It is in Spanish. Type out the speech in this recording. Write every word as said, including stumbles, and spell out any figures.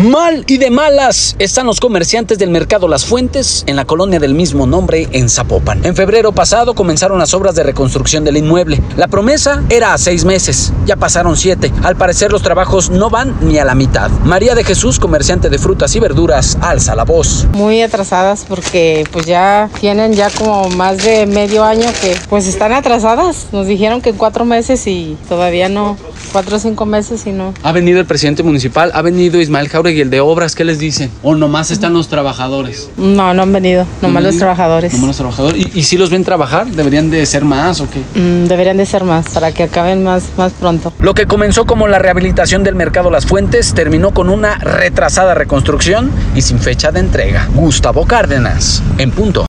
Mal y de malas están los comerciantes del mercado Las Fuentes en la colonia del mismo nombre en Zapopan. En febrero pasado comenzaron las obras de reconstrucción del inmueble. La promesa era a seis meses, ya pasaron siete. Al parecer los trabajos no van ni a la mitad. María de Jesús, comerciante de frutas y verduras, alza la voz. Muy atrasadas porque pues ya tienen ya como más de medio año que pues están atrasadas. Nos dijeron que en cuatro meses y todavía no, cuatro o cinco meses y no. Ha venido el presidente municipal, ha venido Ismael Jauregui, el de obras, ¿qué les dicen? ¿O nomás están los trabajadores? No, no han venido, nomás ¿No los trabajadores. Nomás los trabajadores. ¿Y, y si los ven trabajar? ¿Deberían de ser más o qué? Mm, deberían de ser más, para que acaben más, más pronto. Lo que comenzó como la rehabilitación del mercado Las Fuentes terminó con una retrasada reconstrucción y sin fecha de entrega. Gustavo Cárdenas, en punto.